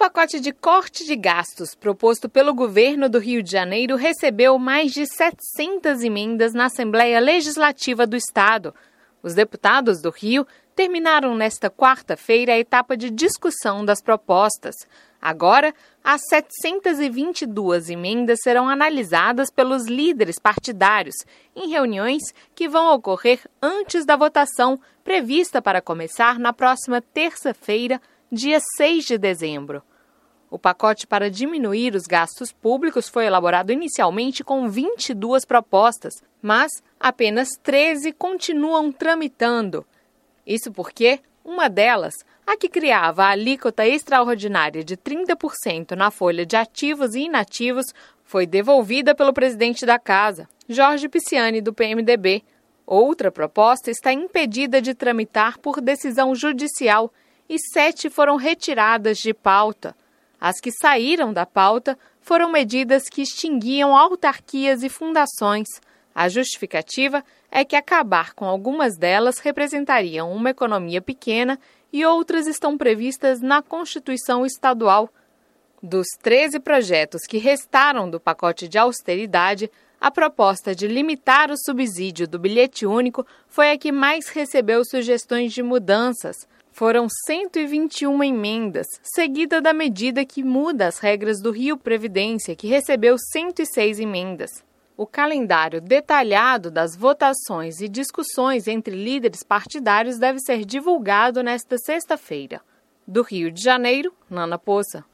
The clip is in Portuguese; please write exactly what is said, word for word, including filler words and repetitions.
pacote de corte de gastos proposto pelo governo do Rio de Janeiro recebeu mais de setecentas emendas na Assembleia Legislativa do Estado. Os deputados do Rio terminaram nesta quarta-feira a etapa de discussão das propostas. Agora, as setecentas e vinte e duas emendas serão analisadas pelos líderes partidários em reuniões que vão ocorrer antes da votação prevista para começar na próxima terça-feira, dia seis de dezembro. O pacote para diminuir os gastos públicos foi elaborado inicialmente com vinte e duas propostas, mas apenas treze continuam tramitando. Isso porque uma delas, a que criava a alíquota extraordinária de trinta por cento na folha de ativos e inativos, foi devolvida pelo presidente da Casa, Jorge Pisciani, do P M D B. Outra proposta está impedida de tramitar por decisão judicial e sete foram retiradas de pauta. As que saíram da pauta foram medidas que extinguiam autarquias e fundações. A justificativa é que acabar com algumas delas representariam uma economia pequena e outras estão previstas na Constituição Estadual. Dos treze projetos que restaram do pacote de austeridade, a proposta de limitar o subsídio do bilhete único foi a que mais recebeu sugestões de mudanças. Foram cento e vinte e uma emendas, seguida da medida que muda as regras do Rio Previdência, que recebeu cento e seis emendas. O calendário detalhado das votações e discussões entre líderes partidários deve ser divulgado nesta sexta-feira. Do Rio de Janeiro, Nana Poça.